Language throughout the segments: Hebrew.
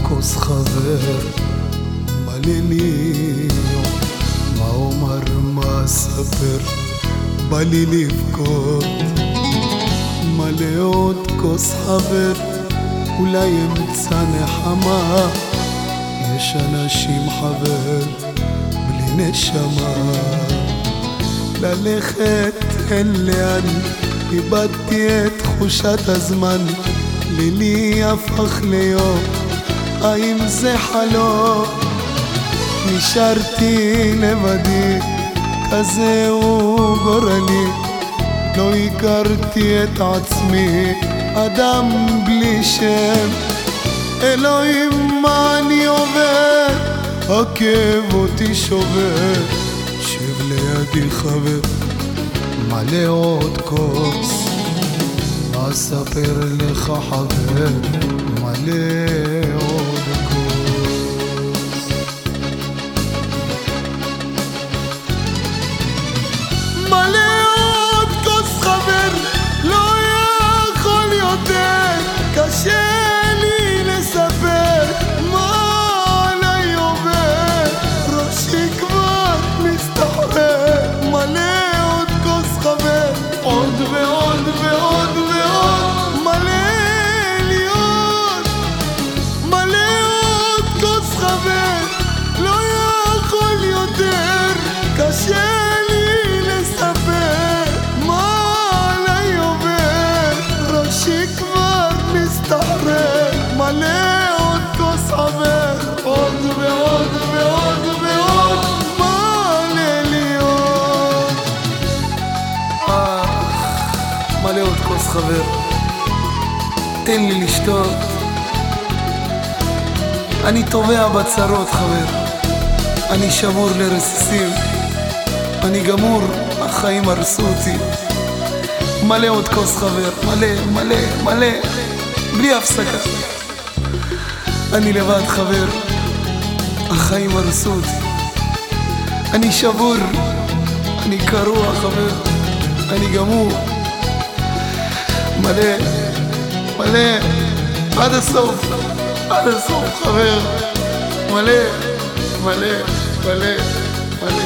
כוס חבר, מלא לי יום, מה אומר מה אספר, בא לי לבכות. מלא עוד כוס חבר, אולי אמצא נחמה, יש אנשים חבר בלי נשמה. ללכת אין לאן, איבדתי את תחושת הזמן, לילי הפך ליום, האם זה חלום? נשארתי לבדי, כזה הוא גורלי, לא הכרתי את עצמי, אדם בלי שם. אלוהים מה אני עובר, הכאב אותי שובר, שב לידי חבר, מלא עוד כוס, מה אספר לך חבר, מלא עוד כוס. מלא עוד כוס חבר, לא יכול יותר, קשה לי לספר מה עליי עובר, ראשי כבר מסתחרר. מלא עוד כוס חבר, עוד ועוד ועוד ועוד, מלא לי עוד, מלא עוד כוס חבר, לא יכול יותר, קשה לי לספר מה עליי עובר, ראשי כבר מסתחרר. מלא עוד כוס חבר, עוד ועוד ועוד ועוד, מלא לי עוד. מלא עוד כוס חבר, תן לי לשתות, אני טובע בצרות חבר, אני שבור לרסיסים, אני גמור, החיים הרסו אותי. מלא עוד כוס חבר, מלא מלא מלא, בלי הפסקה, אני לבד חבר, החיים הרסו אותי, אני שבור, אני קרוע חבר, אני גמור. מלא מלא עד הסוף, עד הסוף חבר, מלא מלא מלא מלא.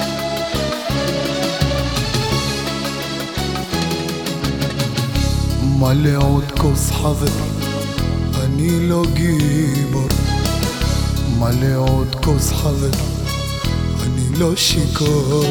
מלא עוד כוס חבר, אני לא גיבור, מלא עוד כוס חבר, אני לא שיכור,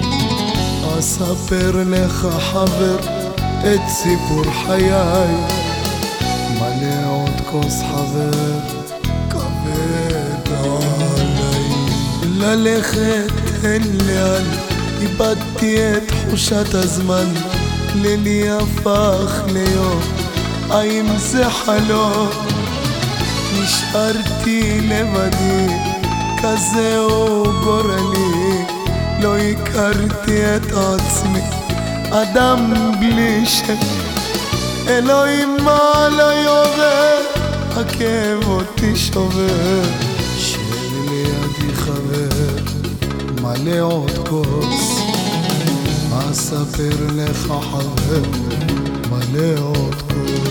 אספר לך חבר את סיפור חיי. מלא עוד כוס חבר, כבד עליי, ללכת אין לאן, איבדתי את תחושת הזמן, לילי הפך ליום, האם זה חלום? נשארתי לבדי, כזה הוא גורלי, לא הכרתי את עצמי, אדם בלי שם. אלוהים מה עליי עובר, הכאב אותי שובר, שב לידי חבר, מלא עוד כוס, מה אספר לך חבר, מלא עוד כוס.